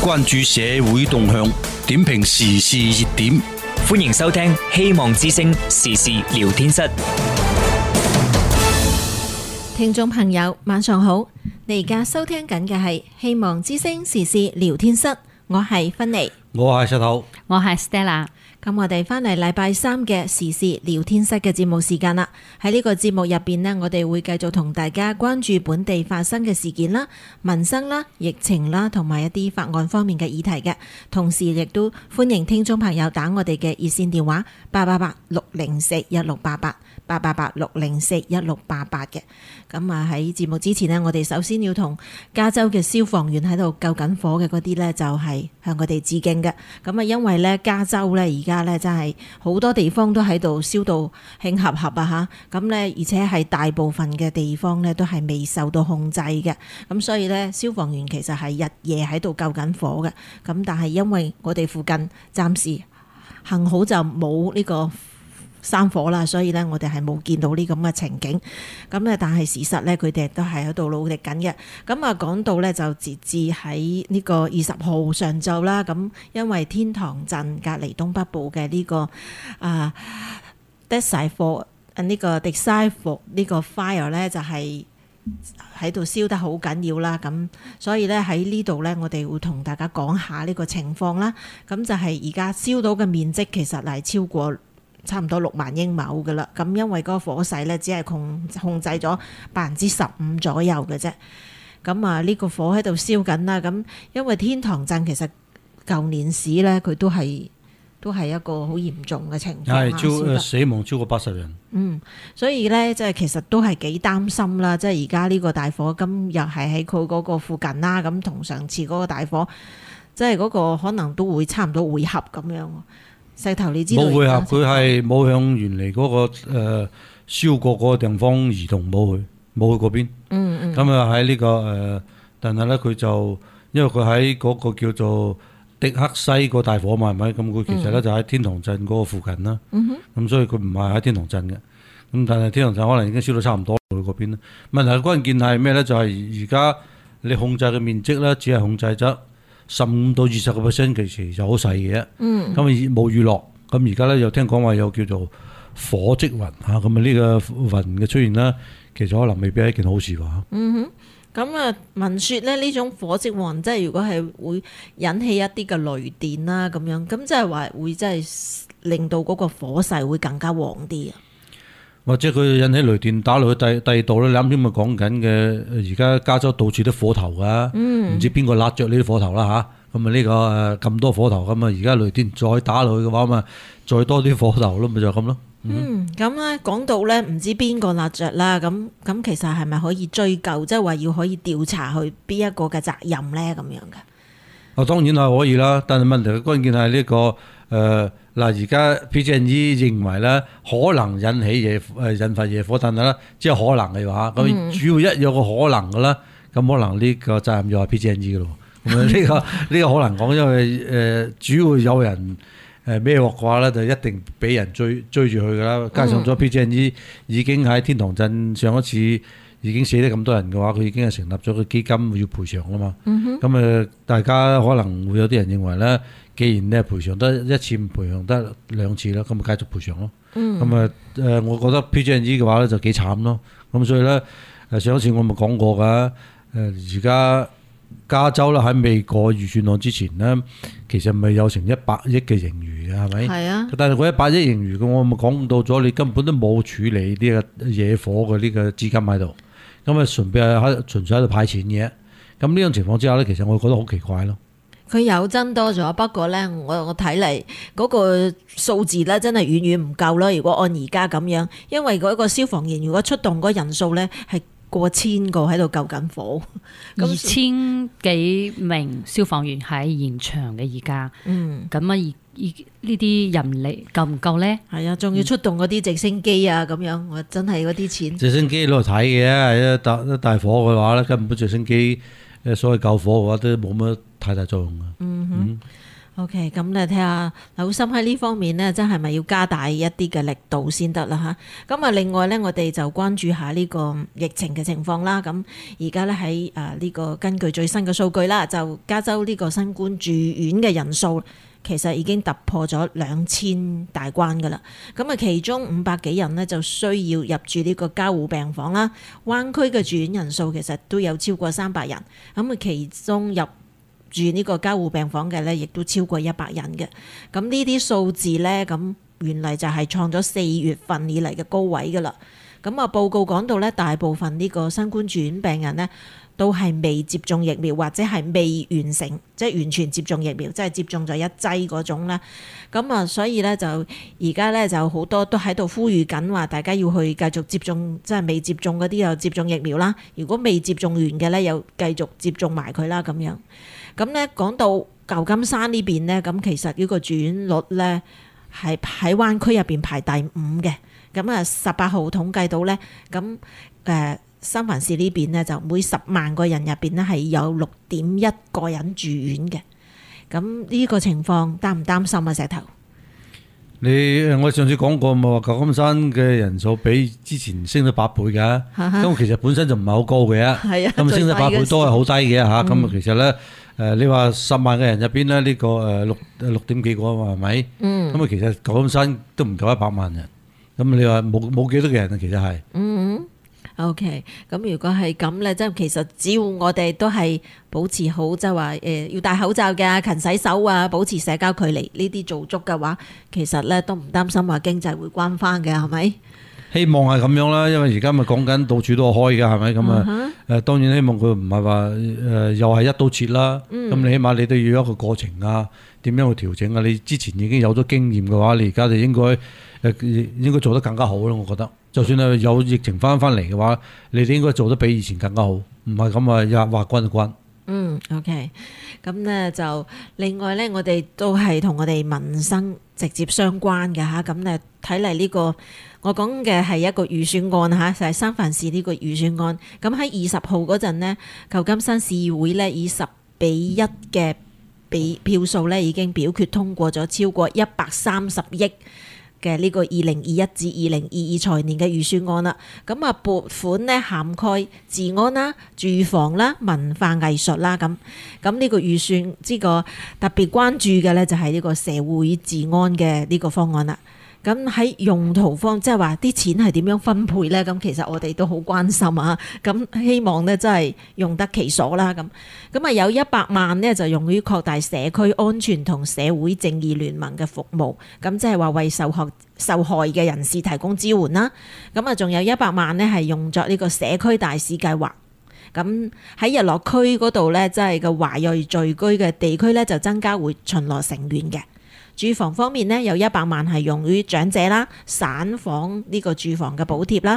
關注社會動向，點評時事熱點。 歡迎收聽希望之聲時事聊天室。 聽眾朋友晚上好，你而家收聽緊嘅係希望之聲時事聊天室，我係芬妮， 我係石頭， 我係 Stella。 咁我哋翻嚟禮拜三嘅時事聊天室嘅節目時間啦。喺呢個節目入邊呢，我哋會繼續同大家關注本地發生嘅事件啦、民生啦、疫情啦，同埋一啲法案方面嘅議題嘅。同時亦都歡迎聽眾朋友打我哋嘅熱線電話888-604-1688。888-604-1688嘅。咁啊喺節目之前呢，我哋首先要同加州嘅消防員喺度救緊火嘅嗰啲呢，就係向佢哋致敬嘅。咁啊，因為呢加州呢而家呢真係好多地方都喺度燒到興合合啊嚇。咁呢而且係大部分嘅地方呢都係未受到控制嘅。咁所以呢，消防員其實係日夜喺度救緊火嘅。咁但係因為我哋附近暫時幸好就冇呢個山火啦，所以咧我哋係冇見到呢咁嘅情景。咁咧，但係事實咧，佢哋都係喺度努力緊嘅。咁啊，講到咧就截至喺呢個20號上晝啦。咁因為天堂鎮隔離東北部嘅呢個迪西火呢個 fire 咧就係喺度燒得好緊要啦。咁所以咧喺呢度咧，我哋會同大家講下呢個情況啦。咁就係而家燒到嘅面積其實係超過差唔多6萬英畝嘅啦，咁因為嗰個火勢咧只係控制咗15%左右嘅啫。咁啊呢個火喺度燒緊啦，咁因為天堂鎮其實舊年市咧佢都係一個好嚴重嘅情況， 係死亡超過80人。 所以咧即係其實都係幾擔心啦。即係而家呢個大火今日係喺佢嗰個附近啦，咁同上次嗰個大火即係嗰個可能都會差唔多會合咁樣。細頭你知道冇會合，佢係冇向原嚟嗰個燒過嗰個地方移動，冇去嗰邊。咁啊喺呢個但係咧佢就因為佢喺嗰個叫做迪克西個大火嘛，係咪？咁佢其實咧就喺天堂鎮嗰個附近啦。咁所以佢唔係喺天堂鎮嘅。咁但係天堂鎮可能已經燒到差唔多去嗰邊啦。問題關鍵係咩咧？就係而家你控制嘅面積咧，只係控制咗15%到20%，其實就好細嘅。咁冇雨落，咁而家咧又聽講話有叫做火積雲嚇，咁啊呢個雲嘅出現啦，其實可能未必係一件好事喎。 咁啊，聞説咧呢種火積雲，即係如果係會引起一啲嘅雷電啦，咁樣咁即係話會即係令到嗰個火勢會更加旺啲啊。 或者佢引起雷電打落去第二度咧，你啱先咪講緊嘅，而家加州到處都火頭噶，唔知邊個焫着呢啲火頭啦嚇。咁啊呢個咁多火頭，咁啊而家雷電再打落去嘅話，咁啊再多啲火頭咯，咪就咁咯。 咁咧講到咧唔知邊個焫着啦，咁其實係咪可以追究，即係話要可以調查去邊一個嘅責任咧咁樣嘅？ 當然係可以啦，但係問題嘅關鍵係呢個嗱，而家 PG&E 認為咧可能引發野火，但係咧只係可能嘅話，咁主要一有個可能嘅啦，咁可能呢個責任就係 PG&E 嘅咯。咁呢個好難講，因為主要有人孭鑊嘅話咧，就一定俾人追住去㗎啦。加上咗 PG&E 已經喺天堂鎮上一次已經死得咁多人嘅話，佢已經係成立咗個基金要賠償啦嘛。咁大家可能會有啲人認為咧，既然你係賠償得一次，唔賠償得2次啦，咁咪繼續賠償咯。我覺得 PG&E 嘅話咧就幾慘咯。咁所以咧上一次我咪講過㗎，而家加州咧喺未過預算案之前咧，其實咪有成100億嘅盈餘嘅，係咪？係啊。但係嗰100億盈餘嘅，我咪講到咗，你根本都冇處理呢個野火嘅呢個資金喺度，咁啊純粹喺度派錢嘅。咁呢種情況之下咧，其實我覺得好奇怪咯。 佢有增多咗，不過咧，我睇嚟嗰個數字咧，真係遠遠唔夠咯。如果按而家咁樣，因為嗰個消防員如果出動嗰人數咧係過1000個喺度救緊火 ，2000幾名消防員喺現場嘅而家。咁啊，呢啲人力夠唔夠咧？係啊，仲要出動嗰啲直升機啊，咁樣我真係嗰啲錢。直升機攞嚟睇嘅，一大火嘅話咧，根本直升機所謂救火嘅話都冇乜太大作用嘅。 OK， 咁咧睇下劉心喺呢方面呢，真係咪要加大一啲嘅力度先得啦嚇？咁啊，另外呢，我哋就關注下呢個疫情嘅情況啦。咁而家咧喺呢個根據最新嘅數據啦，就加州呢個新冠住院嘅人數其實已經突破咗2000大關噶啦。咁啊，其中500幾人呢，就需要入住呢個加護病房啦。灣區嘅住院人數其實都有超過300人。咁啊，其中入住呢個加護病房嘅呢，亦都超過100人嘅。咁呢啲數字呢，咁原嚟就係創咗4月份以嚟嘅高位噶啦。咁啊，報告講到呢，大部分呢個新冠住院病人呢，都係未接種疫苗或者係未完成，即係完全接種疫苗，即係接種咗1劑嗰種啦。咁啊，所以呢，就而家呢，就好多都喺度呼籲緊話，大家要去繼續接種，即係未接種嗰啲又接種疫苗啦。如果未接種完嘅呢，又繼續接種埋佢啦咁樣。咁咧講到舊金山呢邊呢，咁其實呢個住院率呢係喺灣區入邊排第5嘅。咁啊18號統計到呢，咁三藩市呢邊呢，就每10萬個人入邊呢係有6.1個人住院嘅。咁呢個情況擔唔擔心啊？石頭， 我上次講過嘛，話舊金山嘅人數比之前升咗8倍嘅，咁其實本身就唔係好高嘅，咁升咗8倍都係好低嘅嚇。咁其實呢。你話10萬嘅人入邊咧，呢個6點幾個啊嘛，係咪？咁啊，其實舊金山都唔夠100萬人。咁你話冇幾多個人啊？其實係。 OK， 咁如果係咁咧，即係其實只要我哋都係保持好，即係話要戴口罩嘅、勤洗手啊、保持社交距離呢啲做足嘅話，其實咧都唔擔心話經濟會關翻嘅，係咪？ 希望係咁樣啦，因為而家咪講緊到處都開㗎，係咪咁啊？當然希望佢唔係話又係一刀切啦。咁你起碼你都要一個過程啊，點樣去調整啊？你之前已經有咗經驗嘅話，你而家就應該做得更加好咯。我覺得，就算係有疫情翻嚟嘅話，你哋應該做得比以前更加好，唔係咁啊，一話關就關。 OK， 咁呢就另外呢，我哋都係同我哋民生直接相關嘅嚇。咁呢睇嚟呢個我講嘅係一個預算案嚇，就係三藩市呢個預算案。咁喺20號嗰陣呢，舊金山市議會呢以10-1嘅票數呢已經表決通過咗超過130億嘅呢個2021至2022財年嘅預算案啦。咁啊撥款呢涵蓋治安啦、住房啦、文化藝術啦。咁呢個預算呢個特別關注嘅呢，就係呢個社會治安嘅呢個方案啦。咁喺用途方，即係話啲錢係點樣分配呢？咁其實我哋都好關心啊。咁希望呢，真係用得其所啦。咁啊有100萬呢，就用於擴大社區安全同社會正義聯盟嘅服務。咁即係話為受害嘅人士提供支援啦。咁啊仲有100萬呢，係用作呢個社區大使計劃。咁喺日落區嗰度呢，即係個華裔聚居嘅地區呢，就增加會巡邏成員嘅。住房方面呢，有100萬係用於長者啦、散房呢個住房嘅補貼啦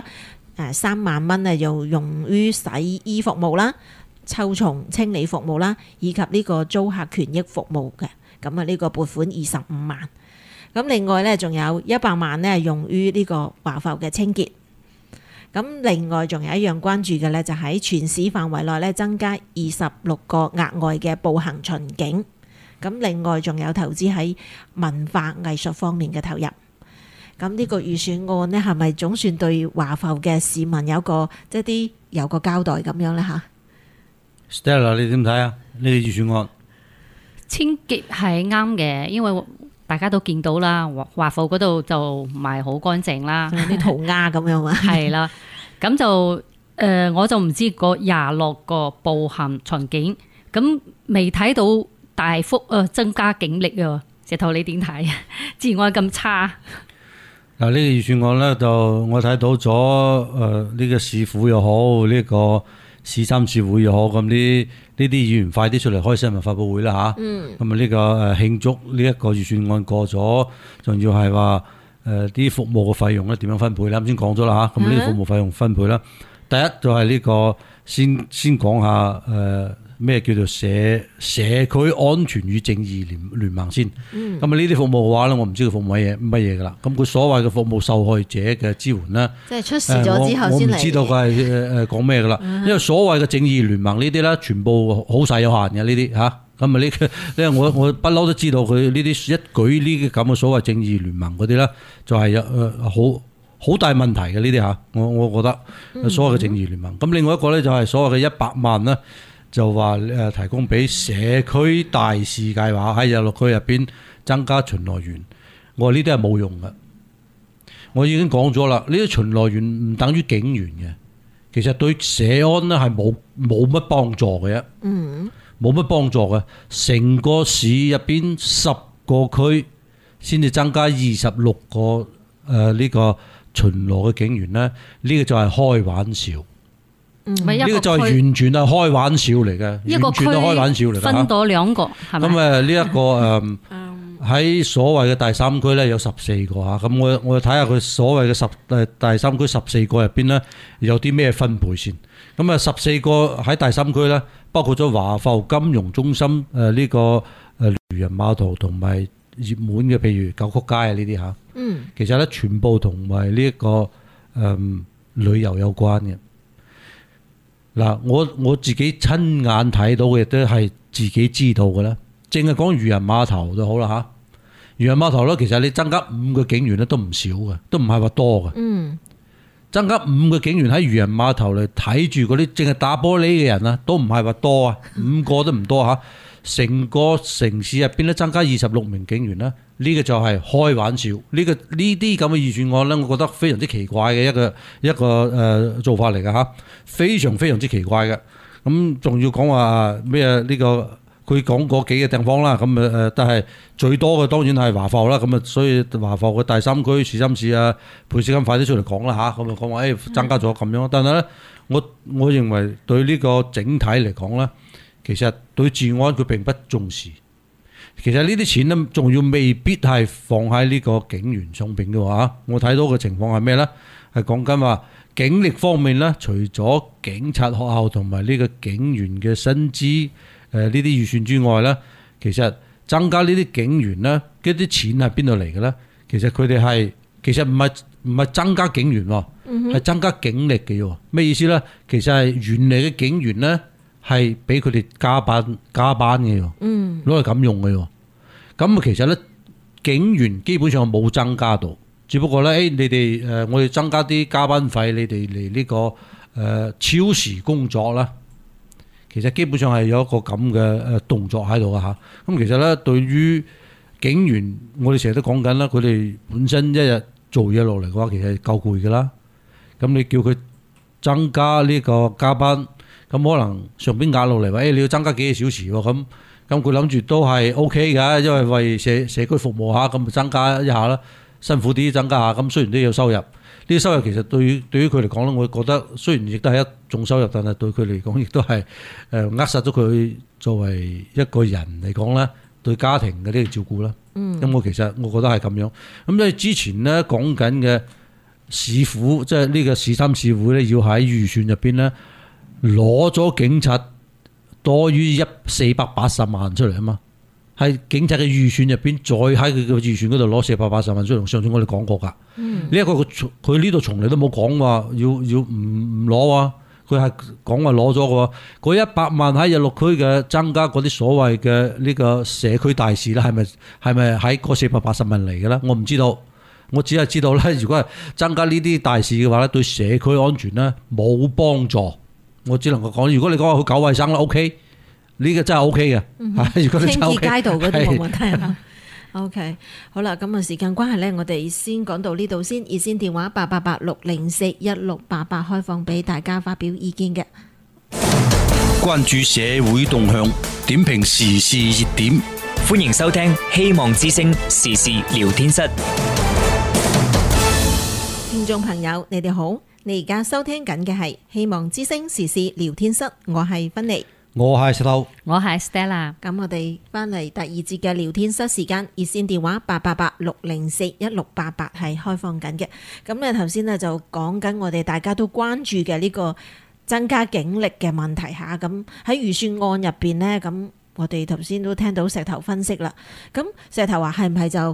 ，3萬蚊呢又用於洗衣服務啦、臭蟲清理服務啦，以及呢個租客權益服務嘅。咁啊呢個撥款25萬。咁另外呢，仲有100萬呢用於呢個華埠嘅清潔。咁另外仲有一樣關注嘅呢，就喺全市範圍內呢增加26個額外嘅步行巡警。咁另外仲有投資喺文化藝術方面嘅投入。咁呢個預算案呢，係咪總算對華埠嘅市民有個交代咁樣呢？嚇 Stella 你點睇啊？呢個預算案清潔係啱嘅，因為大家都見到啦，華埠嗰度就唔係好乾淨啦， 有啲塗鴉咁樣啊。 係啦，咁就我就唔知個26個步行巡警，咁未睇到大幅增加警力啊！石頭你點睇啊？治安咁差。 嗱，呢個預算案咧，就我睇到咗呢個市府又好，呢個市參事會又好，咁呢啲議員快啲出嚟開新聞發佈會啦嚇。咁啊呢個慶祝呢一個預算案過咗，仲要係話啲服務嘅費用咧點樣分配啦？啱先講咗啦嚇。咁呢啲服務費用分配啦，第一就係呢個先講下咩叫做社區安全與正義聯盟先。咁啊呢啲服務嘅話咧，我唔知佢服務乜嘢噶啦。咁佢所謂嘅服務受害者嘅支援咧， 即係出事咗之後先嚟。我唔知道佢係講咩噶啦。因為所謂嘅正義聯盟呢啲咧，全部好細有限嘅呢啲嚇。 咁啊呢個我不嬲都知道佢呢啲一舉呢啲咁嘅所謂正義聯盟嗰啲咧，就係好大問題嘅呢啲嚇。我覺得所謂嘅正義聯盟。咁另外一個咧就係所謂嘅100萬咧，就話提供俾社區大使計劃喺日綠區入邊增加巡邏員。我話呢啲係冇用嘅。我已經講咗啦，呢啲巡邏員唔等於警員嘅。其實對社安咧係冇乜幫助嘅，冇乜幫助嘅。成個市入邊10個區先至增加26個呢個巡邏嘅警員咧，呢個就係開玩笑。呢個就係完全係開玩笑嚟嘅，完全係開玩笑嚟嘅。 分到2個，係咪？ 咁呢一個喺所謂嘅第三區咧有14個嚇，咁我睇下佢所謂嘅第三區14個入邊咧有啲咩分配先。咁14個喺第三區咧，包括咗華埠金融中心呢個漁人碼頭同埋熱門嘅，譬如九曲街啊呢啲嚇。其實咧全部同埋呢一個旅遊有關嘅。嗱，我自己親眼睇到嘅都係自己知道嘅啦。淨係講漁人碼頭就好啦嚇。漁人碼頭咧，其實你增加5個警員咧都唔少嘅，都唔係話多嘅。增加5個警員喺漁人碼頭嚟睇住嗰啲淨係打玻璃嘅人啊，都唔係話多啊，5個都唔多嚇。成個城市入邊咧增加26名警員啦，呢個就係開玩笑。呢啲咁嘅預算案咧，我覺得非常之奇怪嘅一個做法嚟嘅嚇，非常非常之奇怪嘅。咁仲要講話咩呢個？佢講過幾個地方啦，咁但係最多嘅當然係華埠啦，咁所以華埠嘅第三區市心市啊，裴士金快啲出嚟講啦嚇，咁講話增加咗咁樣，但係咧我認為對呢個整體嚟講咧，其實對治安佢並不重視。其實呢啲錢咧，仲要未必係放喺呢個警員上邊嘅話，我睇到嘅情況係咩咧？係講緊話警力方面咧，除咗警察學校同埋呢個警員嘅薪資。呢啲預算之外咧，其實增加呢啲警員咧，嗰啲錢係邊度嚟嘅咧？其實佢哋係其實唔係增加警員喎，係增加警力嘅喎。咩意思咧？其實係原嚟嘅警員咧係俾佢哋加班嘅喎，攞嚟咁用嘅喎。咁其實咧警員基本上冇增加到，只不過咧你哋我哋增加啲加班費，你哋嚟呢個超時工作啦。其實基本上係有一個咁嘅動作喺度嘅嚇。咁其實咧，對於警員，我哋成日都講緊啦，佢哋本身一日做嘢落嚟嘅話，其實係夠攰嘅啦。咁你叫佢增加呢個加班，咁可能上邊壓落嚟話，你要增加幾個小時喎。咁佢諗住都係 OK 嘅，因為為社區服務下，咁就增加一下啦，辛苦啲增加下。咁雖然都有收入。呢啲收入其實對於佢嚟講咧，我覺得雖然亦都係一種收入，但係對佢嚟講亦都係扼殺咗佢作為一個人嚟講咧，對家庭嘅呢個照顧啦。咁我其實我覺得係咁樣。咁因為之前咧講緊嘅市府，即係呢個市三市會咧，要喺預算入邊咧攞咗警察多於480萬出嚟啊嘛。喺警察嘅預算入邊，再喺佢嘅預算嗰度攞480萬出嚟，上次我哋講過㗎。呢一個佢呢度從嚟都冇講話要唔攞啊，佢係講話攞咗嘅喎。嗰100萬喺日綠區嘅增加嗰啲所謂嘅呢個社區大使咧，係咪喺嗰480萬嚟嘅咧？我唔知道，我只係知道咧，如果係增加呢啲大使嘅話咧，對社區安全咧冇幫助。我只能夠講，如果你講話去搞衞生啦 OK。呢個真係 O K 嘅，如果你真係 OK， 清潔街道嗰啲冇問題啊。OK， 好啦，咁啊時間關係咧，我哋先講到呢度先。熱線電話888-604-1688開放俾大家發表意見嘅。 關注社會動向，點評時事熱點， 歡迎收聽希望之聲時事聊天室。 聽眾朋友，你哋好，你而家收聽緊嘅係希望之聲時事聊天室，我係芬妮。 我係石頭， 我係 Stella。 咁我哋翻嚟第二節嘅聊天室時間，熱線電話888-604-1688係開放緊嘅。咁咧頭先咧就講緊我哋大家都關注嘅呢個增加警力嘅問題嚇。咁喺預算案入邊呢，咁我哋頭先都聽到石頭分析啦。咁石頭話係唔係就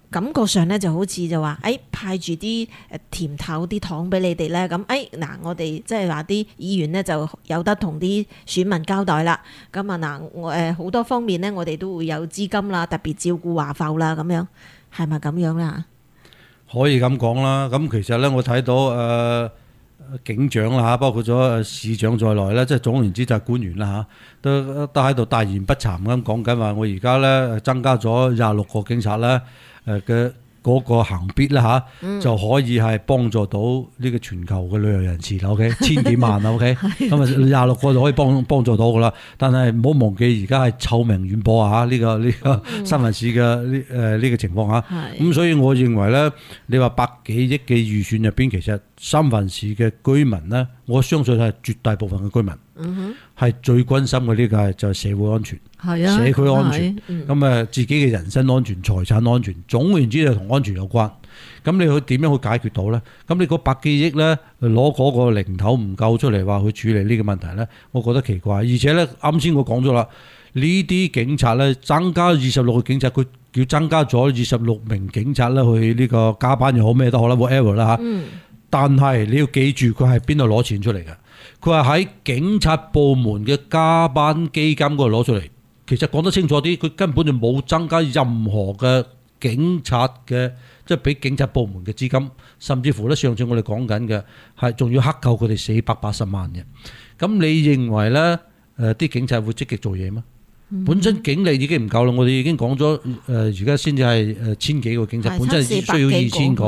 感覺上咧就好似就話，派住啲甜頭啲糖俾你哋咧，咁嗱，我哋即係話啲議員咧就有得同啲選民交代啦。咁啊嗱，好多方面咧，我哋都會有資金啦，特別照顧華埠啦，咁樣係咪咁樣啦？ 可以咁講啦。咁其實咧，我睇到警長啦嚇，包括咗市長在內咧，即係總言之就係官員啦嚇，都喺度大言不慚咁講緊話，我而家咧增加咗26個警察咧嘅嗰個行必啦嚇，就可以係幫助到呢個全球嘅旅遊人士啦。OK， 千幾萬啦。OK， 咁啊26個就可以幫助到噶啦。但係唔好忘記而家係臭名遠播啊！呢個新聞市嘅呢個情況嚇，咁所以我認為咧，你話100幾億嘅預算入邊，其實三藩市嘅居民咧，我相信係絕大部分嘅居民係最關心嘅呢個就係社會安全。係啊，社區安全，咁自己嘅人身安全、財產安全，總言之就同安全有關。咁你去點樣去解決到咧？咁你嗰100幾億咧，攞嗰個零頭唔夠出嚟話去處理呢個問題咧，我覺得奇怪。而且咧，啱先我講咗啦，呢啲警察咧增加26個警察，佢叫增加咗26名警察咧去呢個加班又好咩都好啦 ，whatever 啦嚇。但係你要記住，佢係邊度攞錢出嚟嘅？佢係喺警察部門嘅加班基金嗰度攞出嚟。其實講得清楚啲，佢根本就冇增加任何嘅警察嘅，即係俾警察部門嘅資金，甚至乎咧上次我哋講緊嘅係仲要克扣佢哋480萬嘅。咁你認為咧啲警察會積極做嘢咩？本身警力已經唔夠啦，我哋已經講咗而家先至係1000幾個警察，本身係需要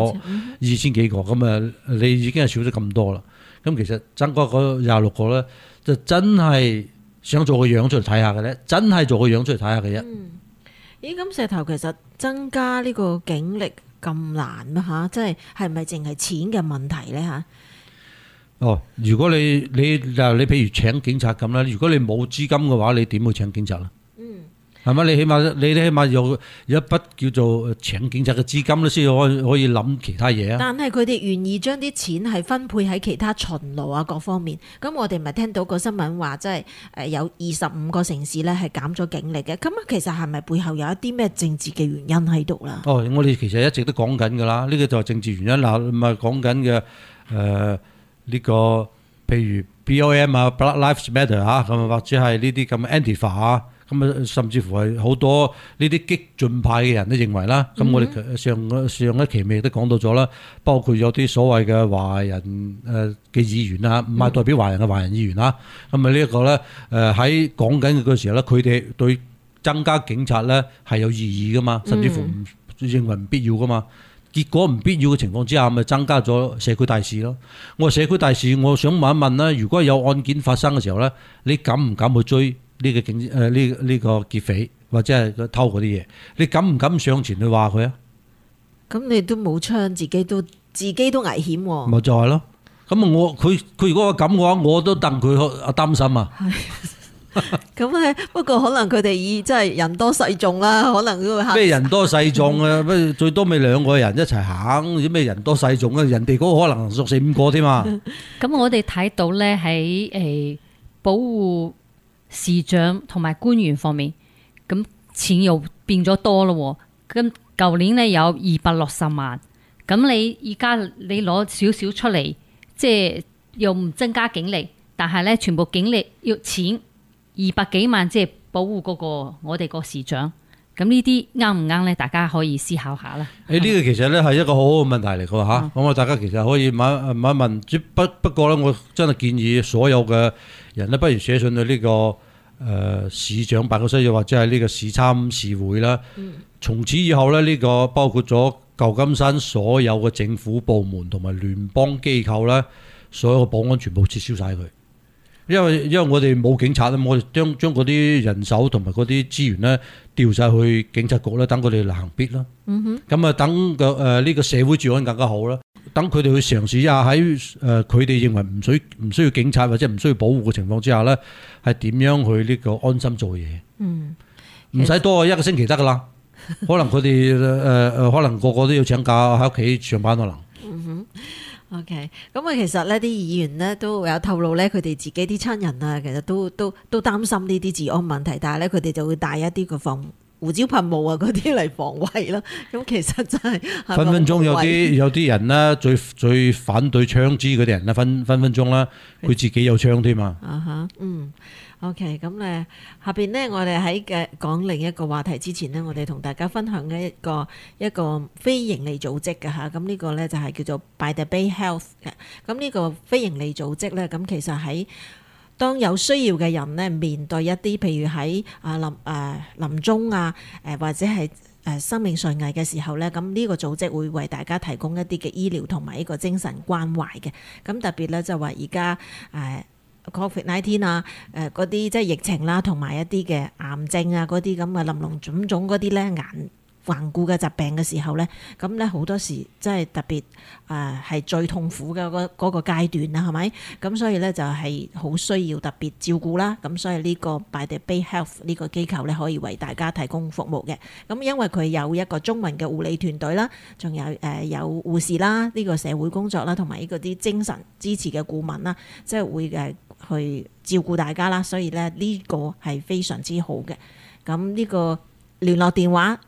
2000幾個，咁你已經係少咗咁多啦。咁其實增加嗰26個咧，就真係想做個樣出嚟睇下嘅咧，真係做個樣出嚟睇下嘅啫。 咦，咁石頭其實增加呢個警力咁難咩嚇？即係咪淨係錢嘅問題咧嚇？ 哦，如果你譬如請警察咁啦，如果你冇資金嘅話，你點會請警察咧？係咪？你起碼有一筆叫做請警察嘅資金咧，先可以諗其他嘢啊。但係佢哋願意將啲錢係分配喺其他巡邏啊各方面。咁我哋咪聽到個新聞話，即係有25個城市咧係減咗警力嘅。咁其實係咪背後有一啲咩政治嘅原因喺度啦？哦，我哋其實一直都講緊㗎啦，呢個就係政治原因啦。唔係講緊嘅呢個譬如 BLM 啊 ，Black Lives Matter 啊，咁或者係呢啲咁 Antifa 啊。咁啊，甚至乎係好多呢啲激進派嘅人都認為啦。咁我哋上一期咪都講到咗啦，包括有啲所謂嘅華人嘅議員啊，唔係代表華人嘅華人議員啦。咁啊呢一個咧喺講緊嘅時候咧，佢哋對增加警察咧係有異議噶嘛，甚至乎唔認為唔必要噶嘛。結果唔必要嘅情況之下，咪增加咗社區大使咯。我話社區大使，我想問一問啦，如果有案件發生嘅時候咧，你敢唔敢去追呢個呢個劫匪或者係偷嗰啲嘢？你敢唔敢上前去話佢啊？咁你都冇槍，自己都危險喎。咪就係咯。咁啊，佢如果咁嘅話，我都戥佢擔心啊。咁咧，不過可能佢哋以即係人多勢眾啦，可能都會嚇。咩人多勢眾啊？咩最多咪2個人一齊行？啲咩人多勢眾啊？人哋嗰個可能屬4、5個添嘛。 咁我哋睇到咧喺保護市長同埋官員方面，咁錢又變咗多咯。咁舊年咧有260萬，咁你而家你攞少少出嚟，即係又唔增加警力，但係咧全部警力要錢200幾萬，即係保護嗰個我哋個市長。咁呢啲啱唔啱咧？大家可以思考下啦。呢個其實咧係一個好好嘅問題嚟嘅嚇。咁大家其實可以問一問。不過咧，我真係建議所有嘅人咧，不如寫信去呢個市長辦公室，又或者係呢個市參事會啦。從此以後咧，呢個包括咗舊金山所有嘅政府部門同埋聯邦機構咧，所有嘅保安全部撤銷晒佢。因為我哋冇警察啊，我哋將嗰啲人手同埋嗰啲資源咧調晒去警察局咧，等佢哋嚟行必啦。咁啊，等呢個社會治安更加好啦。等佢哋去嘗試一下喺佢哋認為唔需要警察或者唔需要保護嘅情況之下咧，係點樣去呢個安心做嘢？唔使多1個星期得噶啦。可能佢哋可能個個都要請假喺屋企上班可能。OK， 咁啊，其實呢啲議員呢都有透露呢，佢哋自己啲親人啊，其實都擔心呢啲治安問題，但係呢，佢哋就會帶一啲嘅胡椒噴霧啊嗰啲嚟防衞啦。咁其實真係分分鐘有啲人啦，最反對槍支嗰啲人啦，分分鐘啦，佢自己有槍添啊。 OK， 咁咧下邊呢，我哋喺嘅講另一個話題之前呢，我哋同大家分享嘅一個非營利組織嘅嚇，咁呢個呢，就係叫做 By the Bay Health 嘅。咁呢個非營利組織呢，咁其實喺當有需要嘅人呢，面對一啲譬如喺臨終啊或者係生命垂危嘅時候呢，咁呢個組織會為大家提供一啲嘅醫療同埋一個精神關懷嘅。咁特別呢，就話而家COVID-19 啊，嗰啲即係疫情啦，同埋一啲嘅癌症啊，嗰啲咁嘅林林總總嗰啲咧頑固嘅疾病嘅時候咧，咁咧好多時即係特別係最痛苦嘅嗰個階段啦，係咪？咁所以咧就係好需要特別照顧啦。咁所以呢個 By the Bay Health 呢個機構咧可以為大家提供服務嘅。咁因為佢有一個中文嘅護理團隊啦，仲有有護士啦，呢個社會工作啦，同埋呢個啲精神支持嘅顧問啦，即係會去照顧大家啦。所以咧呢個係非常之好嘅。咁呢個聯絡電話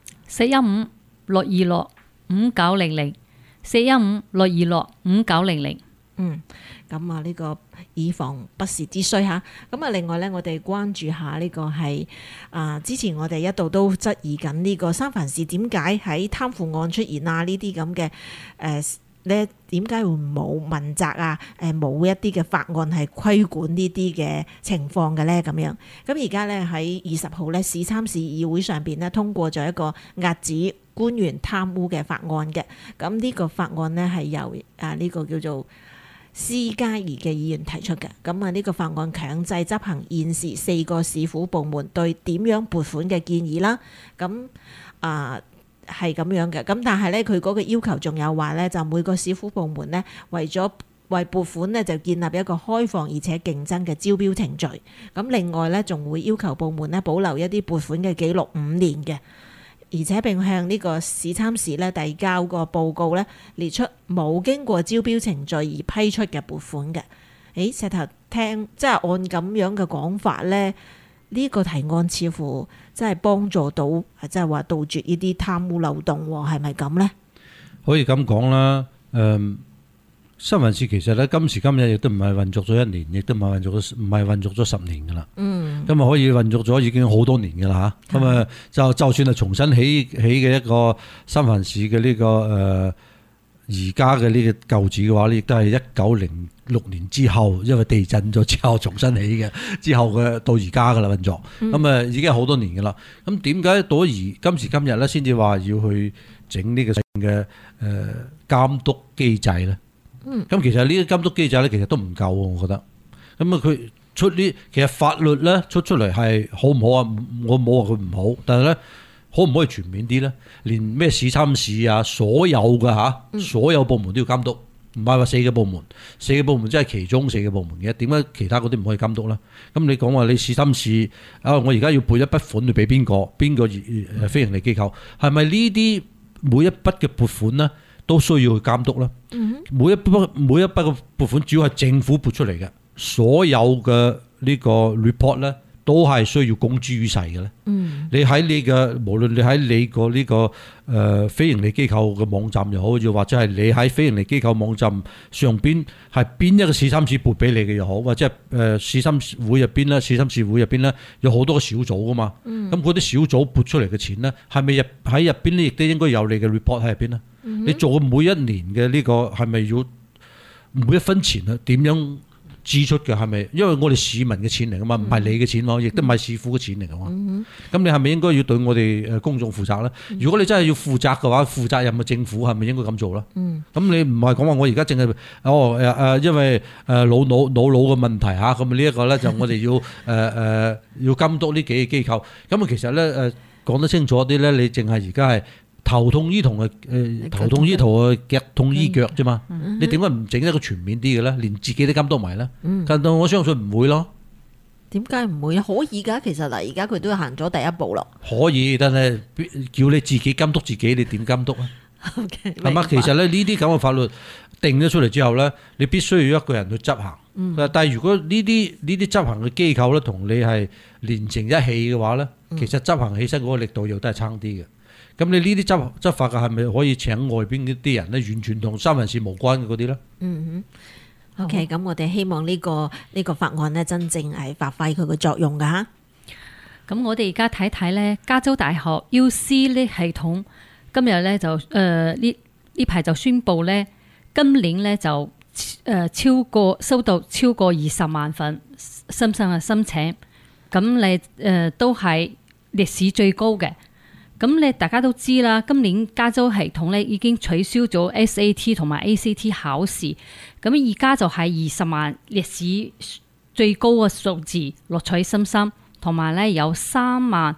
415-626-5900，415-626-5900。 咁啊呢個以防不時之需嚇。咁啊另外咧，我哋關注下呢個係之前我哋一度都質疑緊呢個三藩市點解喺貪腐案出現啊呢啲咁嘅咧，點解會冇問責啊？冇一啲嘅法案係規管呢啲嘅情況嘅咧咁樣。咁而家咧喺20號咧，市參市議會上邊咧通過咗一個遏止官員貪污嘅法案嘅。咁呢個法案呢，係由呢個叫做施嘉儀嘅議員提出嘅。咁啊呢個法案強制執行現時4個市府部門對點樣撥款嘅建議啦。咁係咁樣嘅。咁但係咧佢嗰個要求仲有話咧，就每個市府部門呢，為撥款呢，就建立一個開放而且競爭嘅招標程序。咁另外咧仲會要求部門呢，保留一啲撥款嘅記錄5年嘅。而且並向呢個市參市咧遞交個報告咧，列出冇經過招標程序而批出嘅撥款嘅。石頭聽即係按咁樣嘅講法咧，呢個提案似乎真係幫助到，即係話杜絕呢啲貪污漏洞喎，係咪咁呢？ 可以咁講啦。三藩市其實咧今時今日亦都唔係運作咗1年，亦都唔係運作咗10年噶啦。咁啊可以運作咗已經好多年噶啦嚇。咁啊就算係重新起嘅一個三藩市嘅呢個而家嘅呢個舊址嘅話咧，亦都係1906年之後，因為地震咗之後重新起嘅，之後嘅到而家噶啦運作。咁啊已經好多年噶啦。咁點解到今時今日咧先至話要去整呢個嘅監督機制咧？咁其實呢個監督機制咧，其實都唔夠，我覺得。咁啊，佢出呢，其實法律咧出嚟係好唔好啊？我冇話佢唔好，但係咧可唔可以全面啲咧？連咩市參市啊，所有嘅所有部門都要監督，唔係話4個部門，4個部門即係其中4個部門嘅。點解其他嗰啲唔可以監督咧？咁你講話你市參市我而家要撥一筆款去俾邊個非營利機構，係咪呢啲每一筆嘅撥款咧？都需要去監督啦。每一筆嘅撥款主要係政府撥出嚟嘅，所有嘅呢個 report 咧都係需要公諸於世嘅咧。你喺你嘅無論你喺你個呢個非營利機構嘅網站又好，又或者係你喺非營利機構網站上邊係邊一個市參市撥俾你嘅又好，或者係市參會入邊咧，市參市會入邊咧有好多個小組噶嘛。咁嗰啲小組撥出嚟嘅錢咧，係咪喺入邊咧亦都應該有你嘅 report 喺入邊咧？你做每一年嘅呢個係咪要每一分錢啊？點樣支出嘅係咪？因為我哋市民嘅錢嚟噶嘛，唔係你嘅錢喎，亦都唔係市府嘅錢嚟噶嘛。咁你係咪應該要對我哋公眾負責咧？如果你真係要負責嘅話，負責任嘅政府係咪應該咁做咧？咁你唔係講話我而家淨係因為老嘅問題嚇，咁呢一個咧就我哋要監督呢幾個機構。咁啊其實咧講得清楚啲咧，你淨係而家係頭痛醫頭嘅腳痛醫腳啫嘛。你點解唔整一個全面啲嘅咧？連自己都監督埋咧？但我相信唔會咯。 點解唔會？可以㗎，其實嗱，而家佢都行咗第一步咯。 可以，但係叫你自己監督自己，你點監督啊？係嘛？其實咧呢啲咁嘅法律定咗出嚟之後咧，你必須要一個人去執行。但係如果呢啲執行嘅機構咧同你係連成一氣嘅話咧， 其實執行起身嗰個力度又都係差啲嘅。咁你呢啲執法嘅係咪可以請外邊啲人咧，完全同三藩市無關嘅嗰啲咧 ？OK， 咁我哋希望呢個法案咧真正係發揮佢嘅作用㗎嚇。 咁我哋而家睇睇咧，加州大學 UC 呢系統今日咧就呢排就宣布咧，今年咧就收到超過20萬份新生嘅申請，咁你都係歷史最高嘅。咁你大家都知啦，今年加州系統咧已經取消咗 SAT 同埋 ACT 考試，咁而家就係20萬歷史最高嘅數字錄取新生，同埋咧有3萬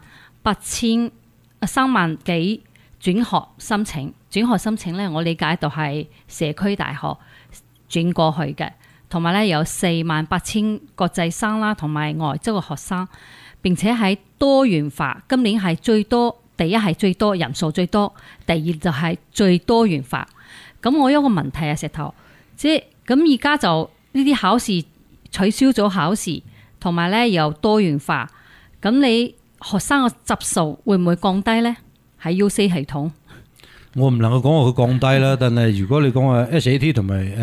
幾轉學申請。轉學申請咧，我理解到係社區大學轉過去嘅，同埋咧有48,000國際生啦，同埋外州嘅學生，並且喺多元化，今年係最多。第一係最多人數最多，第二就係最多元化。咁我有個問題啊，石頭，即係咁而家就呢啲考試取消咗考試，同埋咧又多元化，咁你學生嘅質素會唔會降低咧？喺 UC 系統， 我唔能夠講話佢降低啦，但係如果你講話 SAT 同埋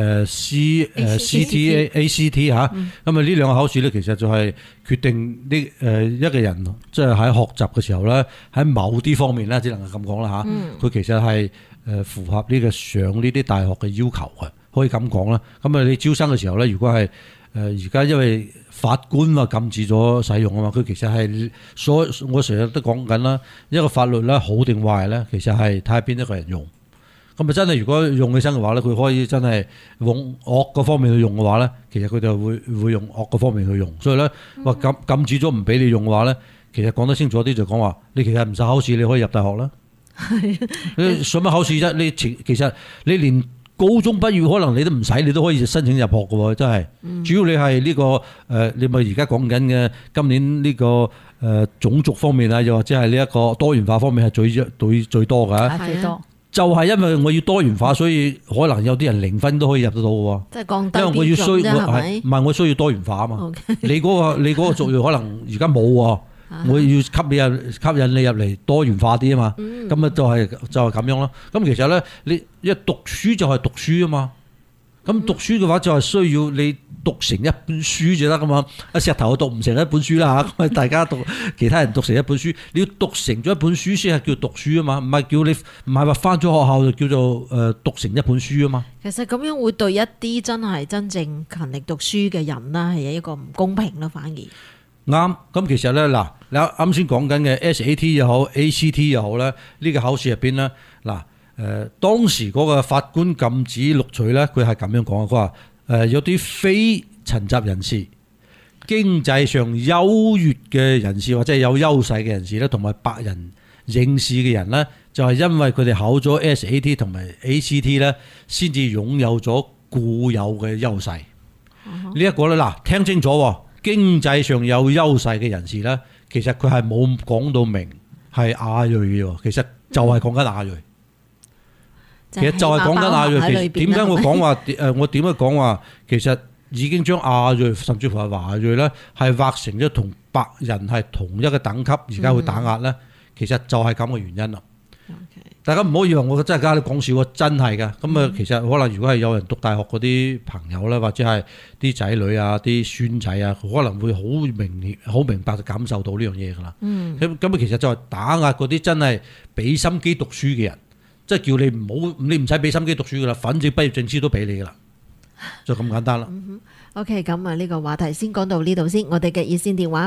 CT、ACT 嚇，咁啊呢兩個考試咧，其實就係決定呢一個人即係喺學習嘅時候咧，喺某啲方面咧，只能係咁講啦嚇。佢其實係符合呢個上呢啲大學嘅要求嘅，可以咁講啦。咁啊，你招生嘅時候咧，如果係而家因為法官啊禁止咗使用啊嘛，佢其實係我成日都講緊啦，一個法律咧好定壞咧，其實係睇下邊一個人用。咁啊真係如果用起身嘅話咧，佢可以真係往惡嗰方面去用嘅話咧，其實佢就會用惡嗰方面去用。所以咧話禁止咗唔俾你用嘅話咧，其實講得清楚啲就講話，你其實唔使考試你可以入大學啦。你上乜考試啫？你其實你連高中畢業可能你都唔使，你都可以申請入學嘅喎，真係。主要你係呢個你咪而家講緊嘅今年呢個種族方面啊，又或者係呢一個多元化方面係最多㗎。 最多就係因為我要多元化，所以可能有啲人0分都可以入得到嘅喎。 即係降低因為我要需係咪？ 唔係我需要多元化啊嘛。你嗰個族裔可能而家冇喎。我要吸引你入嚟多元化啲啊嘛，咁啊就係咁樣咯。咁其實咧，你一讀書就係讀書啊嘛。咁讀書嘅話就係需要你讀成一本書就得噶嘛。石頭讀唔成一本書啦嚇，咁大家其他人讀成一本書，你要讀成咗一本書先係叫讀書啊嘛，唔係話返咗學校就叫做讀成一本書啊嘛。 其實咁樣會對一啲真正勤力讀書嘅人啦，係一個唔公平咯，反而。 啱，咁其實咧嗱，你啱先講緊嘅 SAT 又好 ACT 又好咧，呢個考試入邊咧嗱，當時嗰個法官禁止錄取咧，佢係咁樣講嘅，佢話有啲非殘疾人士、經濟上優越嘅人士或者係有優勢嘅人士咧，同埋白人認事嘅人咧，就係因為佢哋考咗 SAT 同埋 ACT 咧，先至擁有咗固有嘅優勢。呢一個咧嗱，聽清楚喎。經濟上有優勢嘅人士咧，其實佢係冇講到明係亞裔嘅，其實就係講緊亞裔。其實就係講緊亞裔。點解我講話我點解講話其實已經將亞裔甚至乎係華裔咧，係劃成咗同白人係同一個等級，而家會打壓咧，其實就係咁嘅原因啦。大家唔好以為我真係加你講笑喎，真係㗎。咁啊，其實可能如果係有人讀大學嗰啲朋友咧，或者係啲仔女啊、啲孫仔啊，可能會好明白就感受到呢樣嘢㗎啦。咁啊，其實就係打壓嗰啲真係俾心機讀書嘅人，即係叫你唔使俾心機讀書㗎啦，反正畢業證書都俾你㗎啦，就咁簡單啦。 OK， 咁啊呢個話題先講到呢度先。我哋嘅熱線電話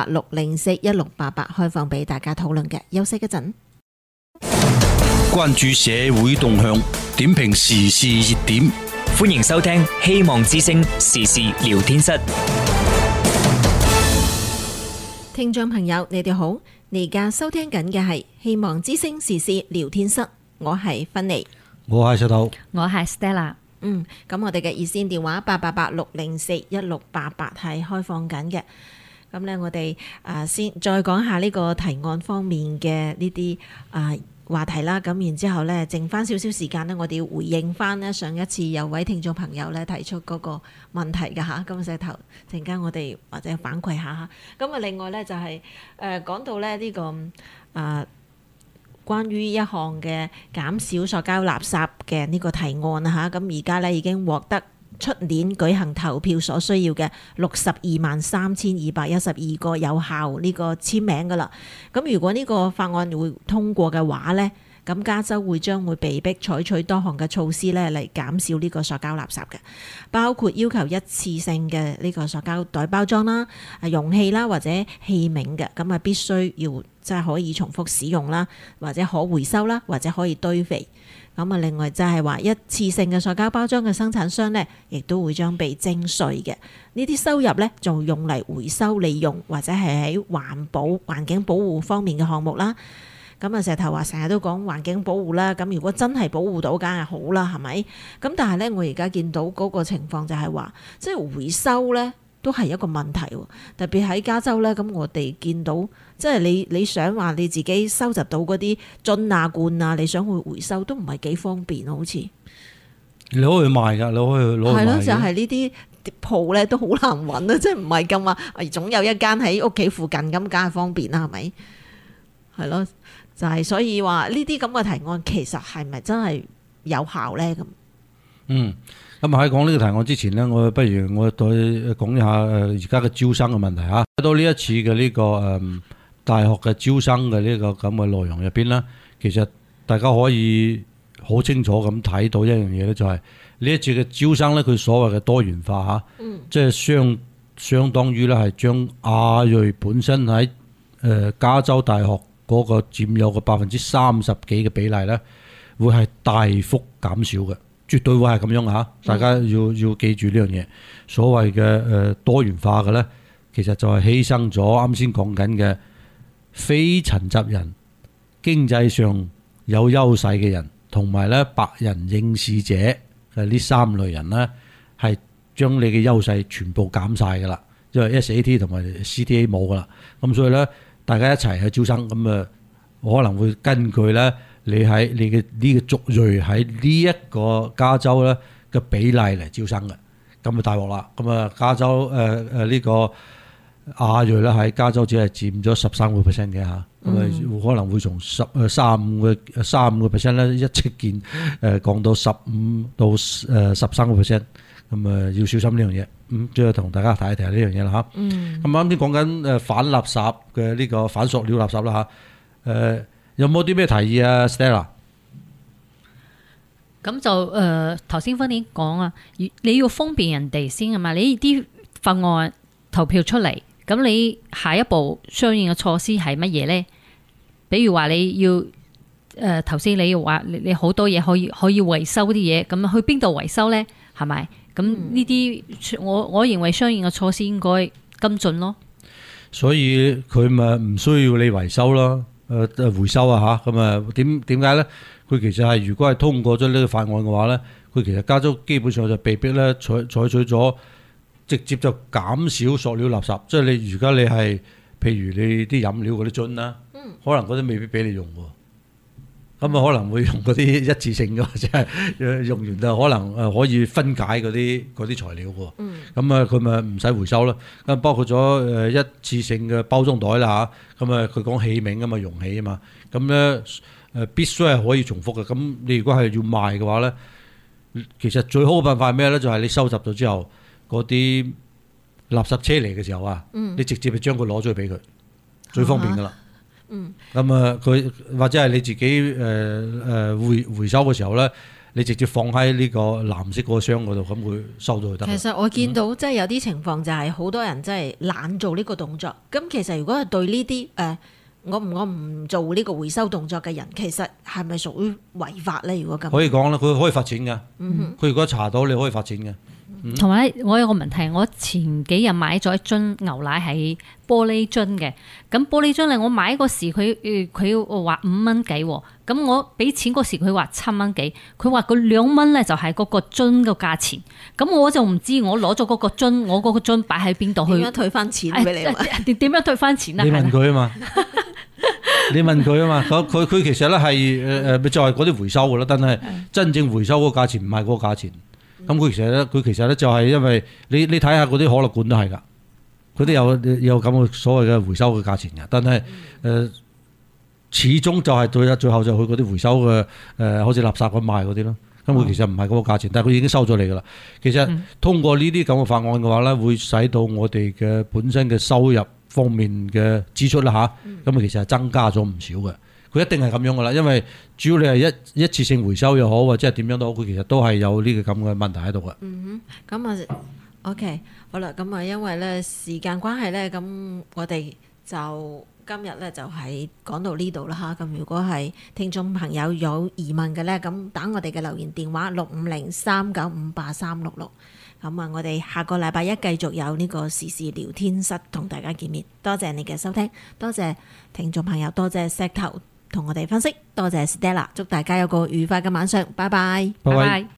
888-604-1688開放俾大家討論嘅。休息一陣。 關注社會動向，點評時事熱點。 歡迎收聽希望之聲時事聊天室。 聽眾朋友，你哋好，你而家收聽緊嘅係希望之聲時事聊天室，我係芬妮， 我係石頭， 我係 Stella。 咁我哋嘅熱線電話888-604-1688係開放緊嘅。咁咧，我哋先再講下呢個提案方面嘅呢啲話題啦。咁然之後咧，剩翻少少時間咧，我哋要回應翻咧上一次有位聽眾朋友咧提出嗰個問題㗎嚇。咁石頭陣間我哋或者反饋下嚇。咁啊，另外咧就係講到咧呢個關於一項嘅減少塑膠垃圾嘅呢個提案啊嚇。咁而家咧已經獲得出年舉行投票所需要嘅623212個有效呢個簽名㗎啦。咁如果呢個法案會通過嘅話呢，咁加州將會被逼採取多項嘅措施呢嚟減少呢個塑膠垃圾嘅，包括要求一次性嘅呢個塑膠袋包裝啦、容器啦或者器皿嘅，咁啊必須要即係可以重複使用啦，或者可回收啦，或者可以堆肥。咁啊，另外就係話一次性嘅塑膠包裝嘅生產商呢，亦都會將被徵稅嘅。呢啲收入呢，就用嚟回收利用或者係喺環境保護方面嘅項目啦。咁啊，石頭話成日都講環境保護啦，咁如果真係保護到，梗係好啦，係咪？咁但係呢，我而家見到嗰個情況就係話，即係回收呢都係一個問題喎。特別喺加州呢，咁我哋見到。即係你想話你自己收集到嗰啲樽啊罐啊，你想去回收都唔係幾方便，好似你可以賣㗎，你可以攞去賣。係咯， 就係呢啲鋪咧都好難揾啊！即係唔係咁話，總有一間喺屋企附近咁，梗係方便啦，係咪？係咯，就係所以話呢啲咁嘅提案其實係咪真係有效咧？咁咁喺講呢個提案之前呢，我不如我再講一下而家嘅招生嘅問題嚇。睇到呢一次嘅呢個大學嘅招生嘅呢個咁嘅內容入邊呢，其實大家可以好清楚咁睇到一樣嘢咧，就係呢一次嘅招生咧，佢所謂嘅多元化嚇，即係相當於咧係將亞裔本身喺加州大學嗰個佔有嘅30%幾嘅比例咧，會係大幅減少嘅，絕對會係咁樣嚇。大家要記住呢樣嘢，所謂嘅多元化嘅咧，其實就係犧牲咗啱先講緊嘅非殘疾人、經濟上有優勢嘅人，同埋咧白人應試者嘅呢三類人咧，係將你嘅優勢全部減晒噶啦，因為 SAT 同埋 CTA 冇噶啦。咁所以咧，大家一齊去招生，咁可能會根據咧你喺你嘅呢個族裔喺呢一個加州咧嘅比例嚟招生嘅，咁大鑊啦。咁加州呢個亞裔咧喺加州只係佔咗13% 嘅嚇，咁可能會從35% 咧一直見降到15到13%，咁要小心呢樣嘢。即係同大家睇一睇呢樣嘢啦嚇。咁啱先講緊反垃圾嘅呢個反塑料垃圾啦嚇，有冇啲咩提議啊 Stella？ 咁就頭先芬妮講啊，你要方便人哋先啊嘛，你啲法案投票出嚟。咁你下一步相應嘅措施係乜嘢呢？比如話你要頭先你話你好多嘢可以維修啲嘢，咁去邊度維修呢？係咪？咁呢啲我認為相應嘅措施應該跟進咯。所以佢咪唔需要你維修咯？回收啊嚇，咁點解呢？佢其實係如果係通過咗呢個法案嘅話呢，佢其實加州基本上就被逼咧採取咗。直接就減少塑料垃圾，即係你而家你係譬如你啲飲料嗰啲樽啦，可能嗰啲未必俾你用喎，咁可能會用嗰啲一次性嘅，或者係用完就可能可以分解嗰啲材料喎，咁佢咪唔使回收咯。咁包括咗一次性嘅包裝袋啦嚇，咁佢講器皿啊嘛，容器啊嘛，咁咧必須係可以重複嘅。咁你如果係要賣嘅話咧，其實最好嘅辦法係咩咧？就係你收集咗之後。嗰啲垃圾車嚟嘅時候啊，你直接係將佢攞咗去俾佢，最方便噶啦。咁佢或者係你自己回收嘅時候咧，你直接放喺呢個藍色嗰個箱嗰度，咁會收到就得。其實我見到即係有啲情況就係好多人真係懶做呢個動作。咁其實如果係對呢啲我唔做呢個回收動作嘅人，其實係咪屬於違法咧？如果咁可以講啦，佢可以罰錢嘅。佢如果查到，你可以罰錢嘅。同埋我有個問題，我前幾日買咗一樽牛奶係玻璃樽嘅，咁玻璃樽咧，我買嗰時佢話5蚊幾，咁我俾錢嗰時佢話7蚊幾，佢話佢2蚊咧就係嗰個樽嘅價錢，咁我就唔知我攞咗嗰個樽，我嗰個樽擺喺邊度去？點樣退翻錢俾你？點樣退翻錢啊？你問佢啊嘛。 你問佢啊嘛，佢其實咧係就係嗰啲回收嘅啦，但係真正回收嗰個價錢唔係嗰個價錢。咁佢其實咧就係因為你睇下嗰啲可樂罐都係㗎，佢都有咁嘅所謂嘅回收嘅價錢嘅，但係始終就係最後就去嗰啲回收嘅好似垃圾咁賣嗰啲咯。咁佢其實唔係嗰個價錢，但係佢已經收咗你㗎啦。其實通過呢啲咁嘅法案嘅話咧，會使到我哋嘅本身嘅收入方面嘅支出啦嚇，咁其實係增加咗唔少嘅。佢一定係咁樣㗎啦，因為主要你係一次性回收又好，或者係點樣都好，佢其實都係有呢個咁嘅問題喺度嘅。 咁啊 OK 好啦，咁啊因為咧時間關係咧，咁我哋就今日咧就係講到呢度啦嚇。咁如果係聽眾朋友有疑問嘅咧，咁打我哋嘅留言電話65039583366。咁啊，我哋下個禮拜一繼續有呢個時事聊天室同大家見面。多謝你嘅收聽，多謝聽眾朋友，多謝石頭同我哋分析，多謝 Stella，祝大家有個愉快嘅晚上，拜拜， 拜拜。